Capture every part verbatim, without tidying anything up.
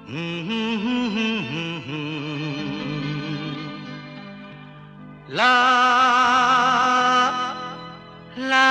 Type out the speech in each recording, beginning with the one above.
ला ला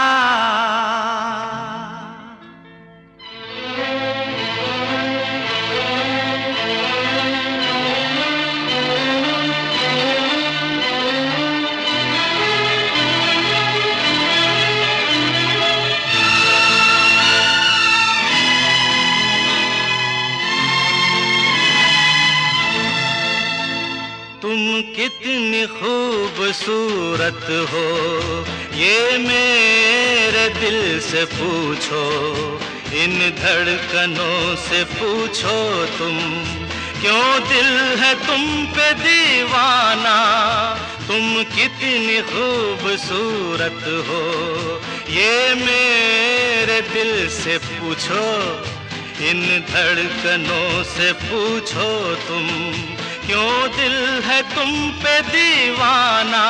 तुम कितनी खूबसूरत हो, ये मेरे दिल से पूछो, इन धड़कनों से पूछो तुम, क्यों दिल है तुम पे दीवाना। तुम कितनी खूबसूरत हो, ये मेरे दिल से पूछो, इन धड़कनों से पूछो तुम, क्यों दिल है तुम पे दीवाना।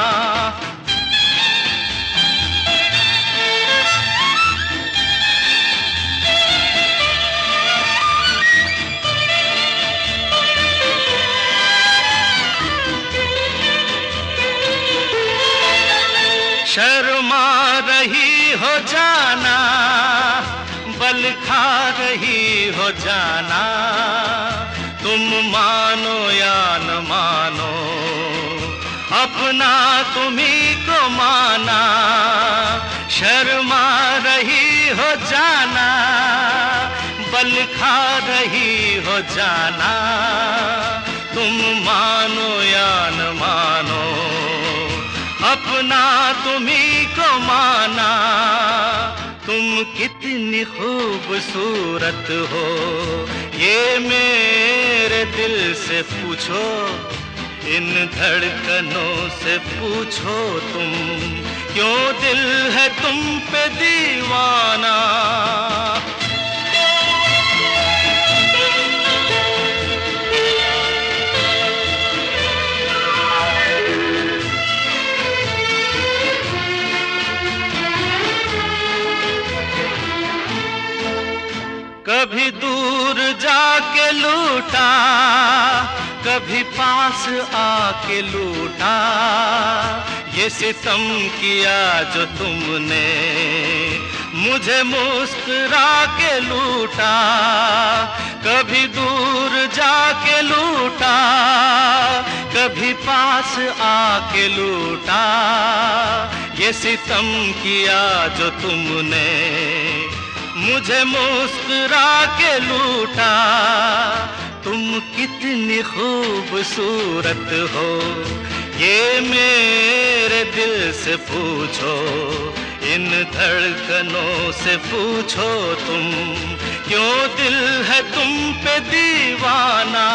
शर्मा रही हो जाना, बल खा रही हो जाना, तुम मानो या न मानो, अपना तुम्ही को माना। शर्मा रही हो जाना, बल खा रही हो जाना, तुम मानो या न मानो, अपना तुम्ही को माना। तुम कितनी खूबसूरत हो, ये मेरे दिल से पूछो, इन धड़कनों से पूछो तुम, क्यों दिल है तुम पे दीवाना। कभी दूर जाके लूटा, कभी पास आके लूटा, ये सितम किया जो तुमने, मुझे मुस्कुरा के लूटा। कभी दूर जाके लूटा, कभी पास आके लूटा, ये सितम किया जो तुमने, मुझे मुस्कुरा के लूटा। तुम कितनी खूबसूरत हो, ये मेरे दिल से पूछो, इन धड़कनों से पूछो तुम, क्यों दिल है तुम पे दीवाना।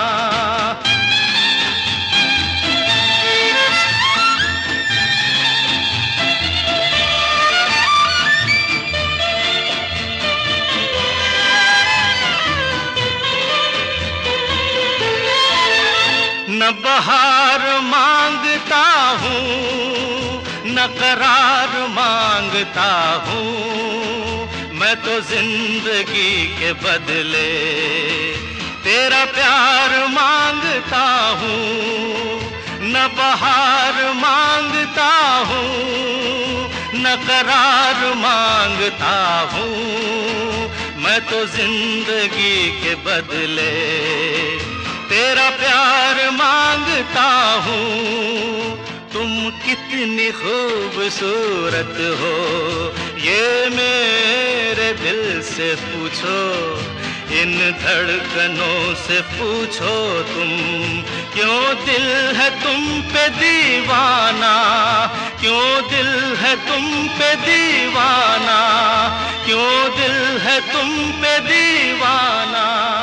न बहार मांगता हूँ, न करार मांगता हूँ, मैं तो जिंदगी के बदले तेरा प्यार मांगता हूँ। न बहार मांगता हूँ, न करार मांगता हूँ, मैं तो जिंदगी के बदले तेरा प्यार मांगता हूँ। तुम कितनी खूबसूरत हो, ये मेरे दिल से पूछो, इन धड़कनों से पूछो तुम, क्यों दिल है तुम पे दीवाना। क्यों दिल है तुम पे दीवाना, क्यों दिल है तुम पे दीवाना।